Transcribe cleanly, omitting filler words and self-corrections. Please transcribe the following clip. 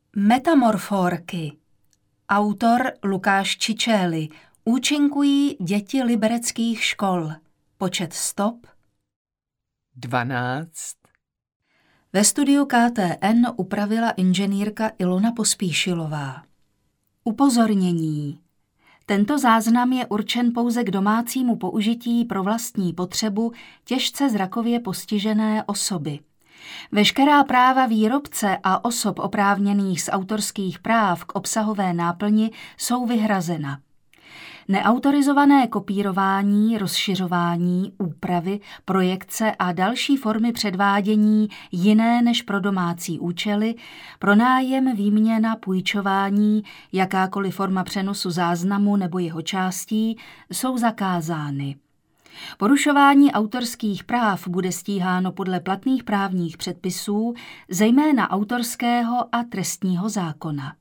Metamorfórky. Autor Lukáš Čičély. Účinkují děti libereckých škol. Počet stop 12. Ve studiu KTN upravila inženýrka Ilona Pospíšilová. Upozornění. Tento záznam je určen pouze k domácímu použití pro vlastní potřebu těžce zrakově postižené osoby. Veškerá práva výrobce a osob oprávněných z autorských práv k obsahové náplni jsou vyhrazena. Neautorizované kopírování, rozšiřování, úpravy, projekce a další formy předvádění jiné než pro domácí účely, pronájem, výměna, půjčování, jakákoliv forma přenosu záznamu nebo jeho částí jsou zakázány. Porušování autorských práv bude stíháno podle platných právních předpisů, zejména autorského a trestního zákona.